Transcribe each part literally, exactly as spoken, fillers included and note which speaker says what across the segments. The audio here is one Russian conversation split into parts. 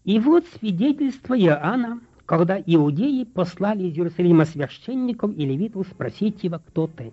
Speaker 1: И вот свидетельство Иоанна, когда иудеи послали из Иерусалима священников и левитов спросить его, кто ты.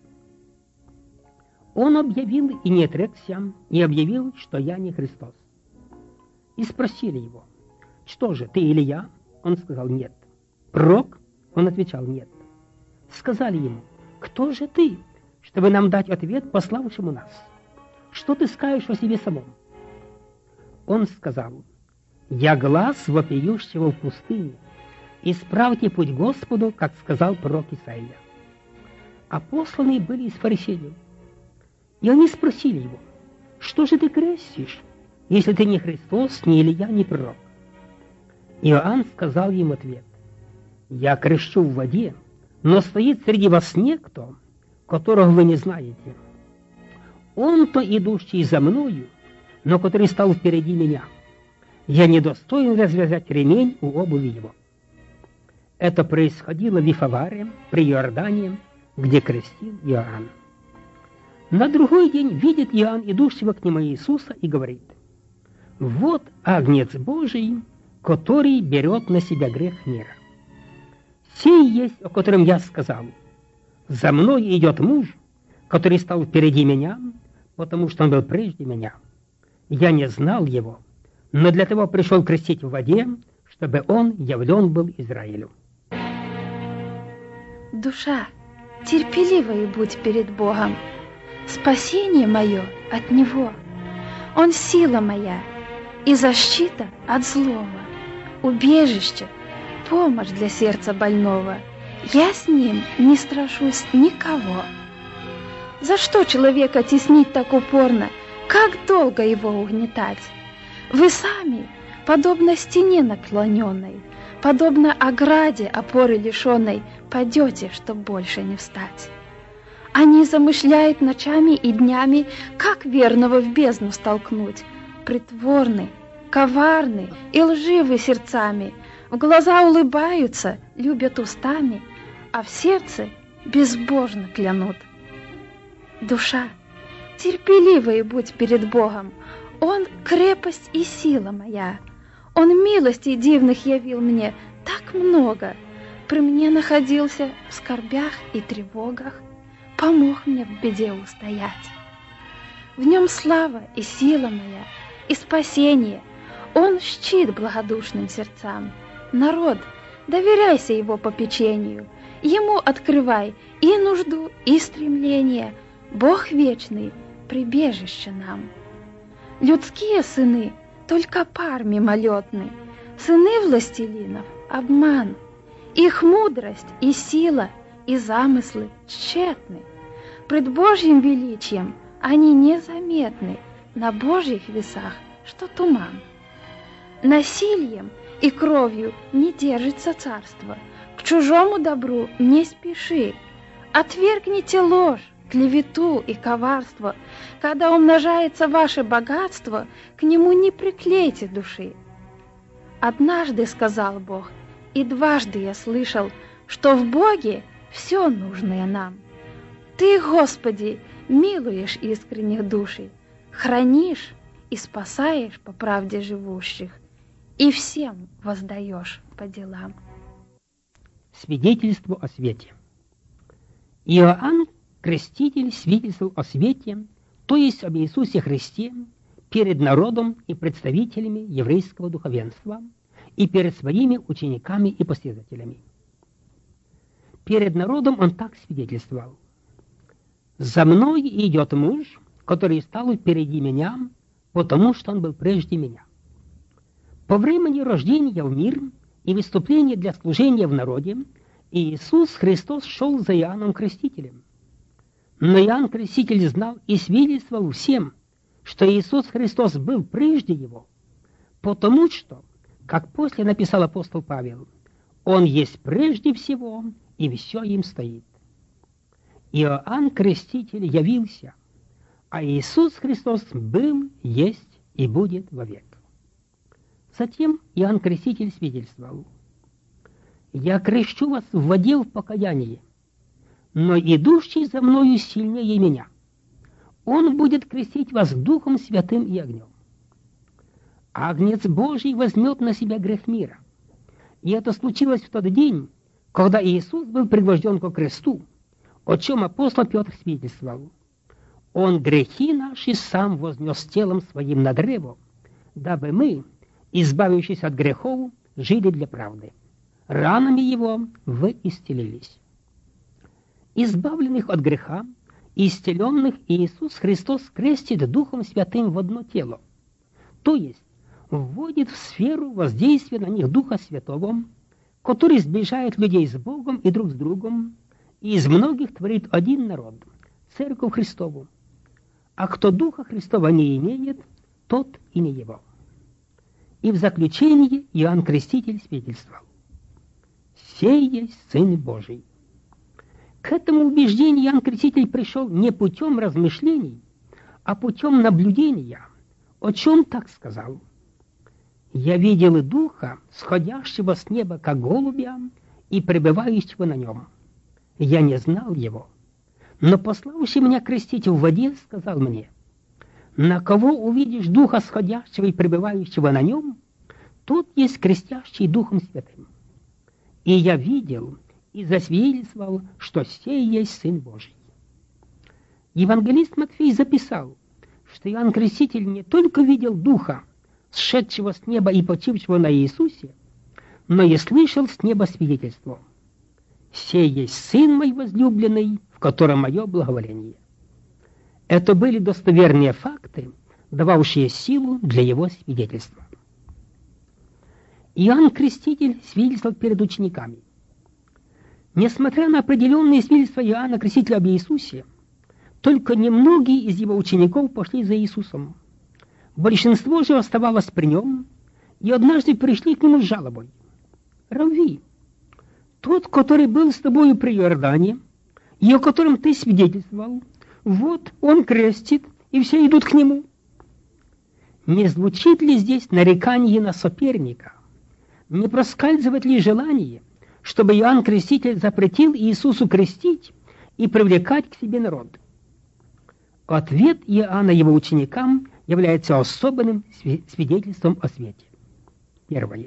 Speaker 1: Он объявил и не отрекся, и объявил, что я не Христос. И спросили его, что же, ты Илия? Он сказал, нет. Пророк? Он отвечал, нет. Сказали ему, кто же ты, чтобы нам дать ответ пославшему нас? Что ты скажешь о себе самом? Он сказал, я глас вопиющего в пустыне, исправьте путь Господу, как сказал пророк Исаия. А посланные были из фарисеев. И они спросили его, что же ты крестишь, если ты не Христос, ни Илия, ни пророк? Иоанн сказал им ответ, я крещу в воде, но стоит среди вас некто, которого вы не знаете. Он-то идущий за мною, но который стал впереди меня. Я недостоин развязать ремень у обуви его. Это происходило в Вифаваре, при Иордане, где крестил Иоанн. На другой день видит Иоанн идущего к нему Иисуса и говорит, вот Агнец Божий, который берет на себя грех мира. Сей есть, о котором я сказал, за мной идет муж, который стал впереди меня, потому что он был прежде меня. Я не знал его, но для того пришел крестить в воде, чтобы он явлен был Израилю.
Speaker 2: Душа, терпеливой будь перед Богом. Спасение мое от Него. Он сила моя и защита от злого, убежище, помощь для сердца больного. Я с ним не страшусь никого. За что человека теснить так упорно? Как долго его угнетать? Вы сами, подобно стене наклоненной, подобно ограде опоры лишенной, падете, чтоб больше не встать. Они замышляют ночами и днями, как верного в бездну столкнуть. Притворны, коварны и лживы сердцами, в глаза улыбаются, любят устами, а в сердце безбожно клянут. Душа, терпеливой будь перед Богом, Он крепость и сила моя. Он милостей дивных явил мне так много, при мне находился в скорбях и тревогах, помог мне в беде устоять. В нем слава и сила моя, и спасение. Он щит благодушным сердцам. Народ, доверяйся его попечению, ему открывай и нужду, и стремление. Бог вечный, прибежище нам. Людские сыны только пар мимолетный, сыны властелинов — обман. Их мудрость и сила, и замыслы тщетны. Пред Божьим величием они незаметны, на Божьих весах, что туман. Насилием и кровью не держится царство, к чужому добру не спеши. Отвергните ложь, клевету и коварство. Когда умножается ваше богатство, к нему не приклейте души. Однажды сказал Бог, и дважды я слышал, что в Боге все нужное нам. Ты, Господи, милуешь искренних души, хранишь и спасаешь по правде живущих, и всем воздаешь по делам.
Speaker 1: Свидетельство о свете. Иоанн Креститель свидетельствовал о свете, то есть об Иисусе Христе, перед народом и представителями еврейского духовенства и перед своими учениками и последователями. Перед народом он так свидетельствовал: «За мной идет муж, который стал впереди меня, потому что он был прежде меня». По времени рождения в мир и выступления для служения в народе Иисус Христос шел за Иоанном Крестителем. Но Иоанн Креститель знал и свидетельствовал всем, что Иисус Христос был прежде его, потому что, как после написал апостол Павел, Он есть прежде всего, и все им стоит. Иоанн Креститель явился, а Иисус Христос был, есть и будет вовек. Затем Иоанн Креститель свидетельствовал: «Я крещу вас в воде в покаянии, но идущий за мною сильнее меня. Он будет крестить вас Духом Святым и огнем». Агнец Божий возьмет на себя грех мира. И это случилось в тот день, когда Иисус был пригвожден ко кресту, о чем апостол Петр свидетельствовал. Он грехи наши сам вознес телом своим на древо, дабы мы, избавившись от грехов, жили для правды. Ранами его вы исцелились. Избавленных от греха, исцеленных Иисус Христос крестит Духом Святым в одно тело, то есть вводит в сферу воздействия на них Духа Святого, который сближает людей с Богом и друг с другом, и из многих творит один народ, Церковь Христову. А кто Духа Христова не имеет, тот и не его. И в заключение Иоанн Креститель свидетельствовал: «Сей есть Сын Божий». К этому убеждению Иоанн Креститель пришел не путем размышлений, а путем наблюдения. О чем так сказал? «Я видел Духа, сходящего с неба, как голубя, и пребывающего на нем. Я не знал его, но пославший меня крестить в воде, сказал мне: на кого увидишь Духа сходящего и пребывающего на нем, тот есть крестящий Духом Святым. И я видел и засвидетельствовал, что сей есть Сын Божий». Евангелист Матфей записал, что Иоанн Креститель не только видел Духа, сшедшего с неба и почившего на Иисусе, но и слышал с неба свидетельство: «Сей есть Сын мой возлюбленный, в котором мое благоволение». Это были достоверные факты, дававшие силу для его свидетельства. Иоанн Креститель свидетельствовал перед учениками. Несмотря на определенные свидетельства Иоанна Крестителя об Иисусе, только немногие из его учеников пошли за Иисусом. Большинство же оставалось при нем, и однажды пришли к нему с жалобой: «Равви, тот, который был с тобою при Иордане, и о котором ты свидетельствовал, вот он крестит, и все идут к нему». Не звучит ли здесь нарекание на соперника? Не проскальзывает ли желание, чтобы Иоанн Креститель запретил Иисусу крестить и привлекать к себе народ? Ответ Иоанна его ученикам является особенным свидетельством о свете. Первое.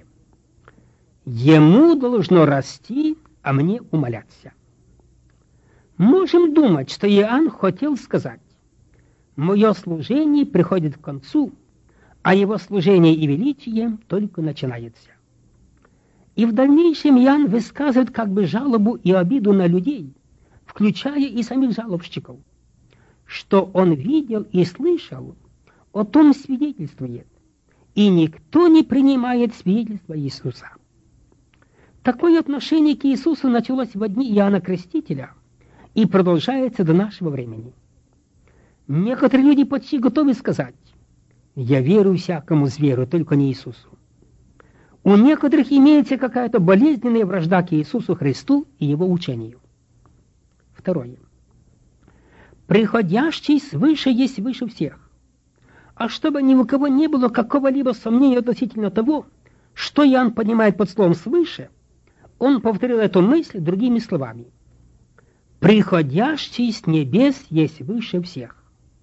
Speaker 1: Ему должно расти, а мне умаляться. Можем думать, что Иоанн хотел сказать: мое служение приходит к концу, а его служение и величие только начинается. И в дальнейшем Иоанн высказывает как бы жалобу и обиду на людей, включая и самих жалобщиков. Что он видел и слышал, о том свидетельствует, и никто не принимает свидетельства Иисуса. Такое отношение к Иисусу началось в дни Иоанна Крестителя и продолжается до нашего времени. Некоторые люди почти готовы сказать: «Я верую всякому зверю, только не Иисусу». У некоторых имеется какая-то болезненная вражда к Иисусу Христу и его учению. Второе. Приходящий свыше есть выше всех. А чтобы ни у кого не было какого-либо сомнения относительно того, что Иоанн понимает под словом «свыше», он повторил эту мысль другими словами: «Приходящий с небес есть выше всех».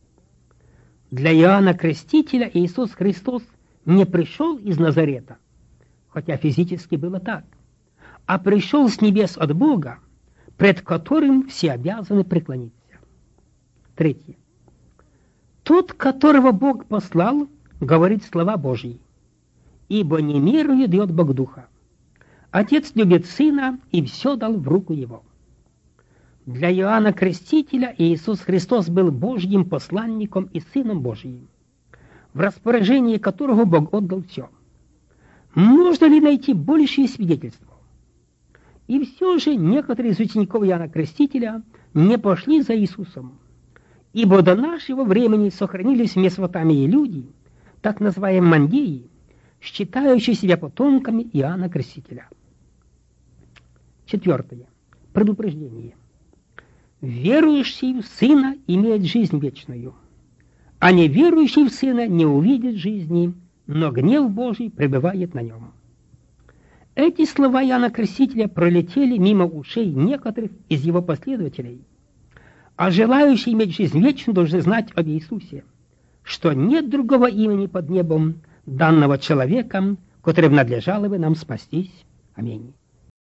Speaker 1: Для Иоанна Крестителя Иисус Христос не пришел из Назарета, хотя физически было так, а пришел с небес от Бога, пред которым все обязаны преклониться. Третье. Тот, которого Бог послал, говорит слова Божьи, ибо не мерою дает Бог Духа. Отец любит Сына и все дал в руку Его. Для Иоанна Крестителя Иисус Христос был Божьим посланником и Сыном Божьим, в распоряжении которого Бог отдал все. Можно ли найти большее свидетельство? И все же некоторые из учеников Иоанна Крестителя не пошли за Иисусом, ибо до нашего времени сохранились в Месопотамии люди, так называемые мандеи, считающие себя потомками Иоанна Крестителя. Четвертое. Предупреждение. Верующий в Сына имеет жизнь вечную, а неверующий в Сына не увидит жизни, но гнев Божий пребывает на нем. Эти слова Иоанна Крестителя пролетели мимо ушей некоторых из его последователей, а желающие иметь жизнь вечную должны знать об Иисусе, что нет другого имени под небом, данного человеком, которым надлежало бы нам спастись. Аминь.